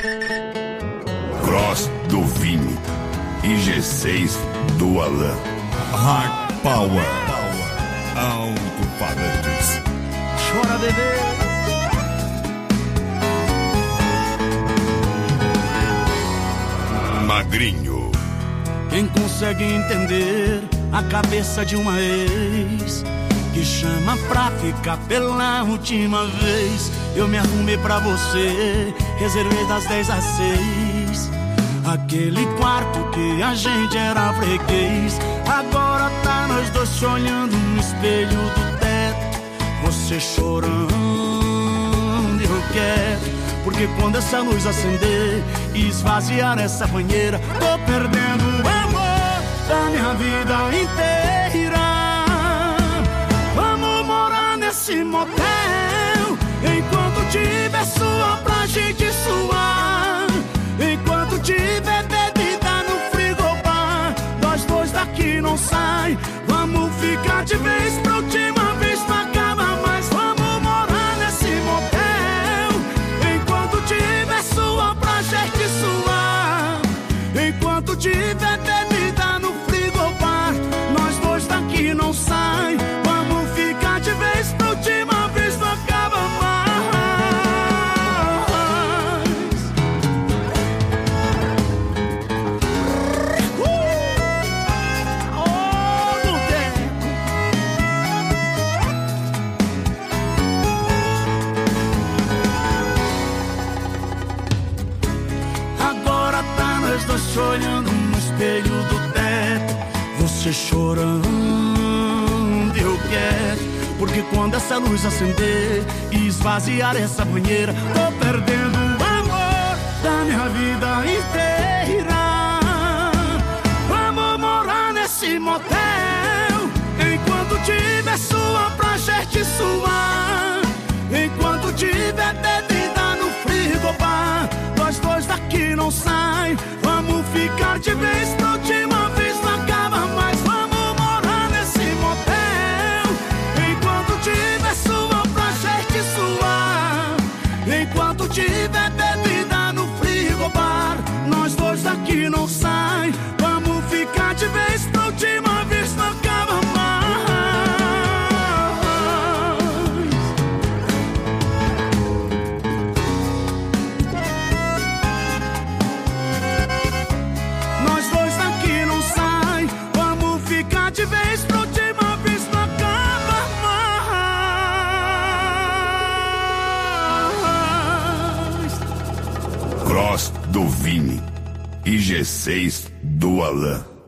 Cross do Vini e G6 do Alan. Hard Power. Alto-falantes. Chora, bebê. Magrinho. Quem consegue entender a cabeça de uma ex que chama pra ficar pela última vez? Eu me arrumei pra você, reservei das 10 às 6 aquele quarto que a gente era freguês. Agora tá nós dois se olhando no espelho do teto, você chorando e eu quero. Porque quando essa luz acender e esvaziar essa banheira, tô perdendo o amor da minha vida inteira. Vamos morar nesse motel, enquanto tiver sua pra gente suar, enquanto tiver bebida no frigobar, nós dois daqui não sai. Vamos ficar de vez pra última vez, não acaba mais. Vamos morar nesse motel, enquanto tiver sua pra gente suar, enquanto tiver bebida no frigobar, nós dois daqui não sai. Vamos ficar de vez pra última vez, não acaba mais. Do tempo. Agora tá nós dois se olhando no espelho do teto, você chorando e eu quero. Porque quando essa luz acender e esvaziar essa banheira, tô perdendo o amor da minha vida inteira. Vamos morar nesse motel, enquanto tiver sua pra gente suar, enquanto tiver bebida no frigobar, nós dois daqui não sai. Vamos ficar de vez pra última vez, não acaba mais. Vamos morar nesse motel, enquanto tiver sua pra gente suar, enquanto tiver bebida no frigobar, nós dois daqui não sai. Vamos ficar de vez pra última vez, não acaba mais. Nós dois daqui não sai. Vamos ficar de vez pra última vez, não acaba mais. Cross do Vini e G6 do Alan.